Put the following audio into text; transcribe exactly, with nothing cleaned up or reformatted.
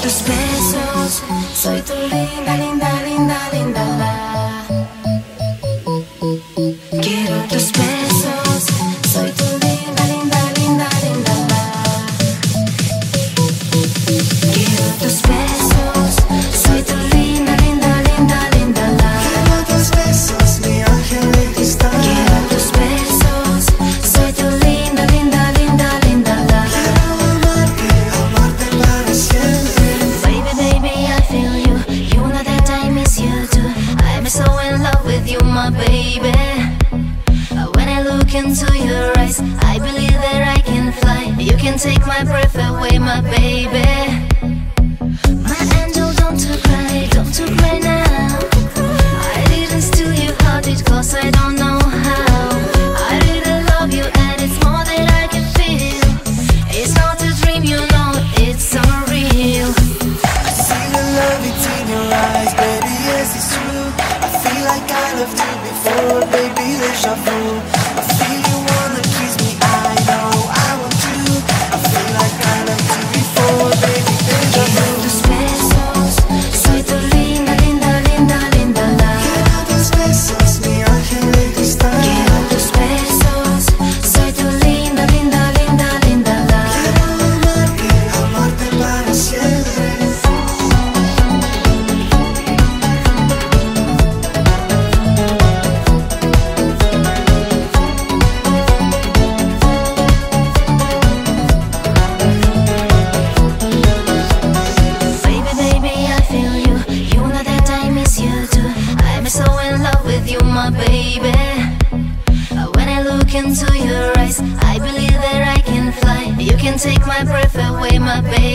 tus besos, soy tu linda, linda, linda, linda la. Quiero tus besos, soy tu linda, linda, linda, linda la. Quiero tus besos, soy tu linda, linda, linda, linda la. Quiero tus besos, mi ángel de cristal. Quiero tus besos, soy tu linda, linda, linda, linda la. Quiero amarte, amarte para siempre. Baby, baby, I feel you. You know that I miss you too. I'm so in love with you, my baby. When I look into your eyes, I believe that I can fly. You can take my breath away, my baby. My angel, don't you cry, don't you cry now. I didn't steal your heart, it cause I don't know how. I really love you and it's more than I can feel. It's not a dream, you know, it's so real. I see the love it's in your eyes, baby, yes it's true. I feel like I loved you before, baby, deja vu. I feel you wanna kiss me, I know I want to. I feel like I loved you before, baby, deja vu. Tus besos, soy tu linda, linda, linda, linda la. Quiero tus besos, mi ángel de cristal. Quiero tus besos, soy tu linda, linda, linda, linda la. Quiero amarte, amarte para siempre. Baby, baby, I feel you. You know that I miss you too. I'm so in love with you, my baby. When I look into your eyes, I believe that I can fly. You can take my breath away, my baby.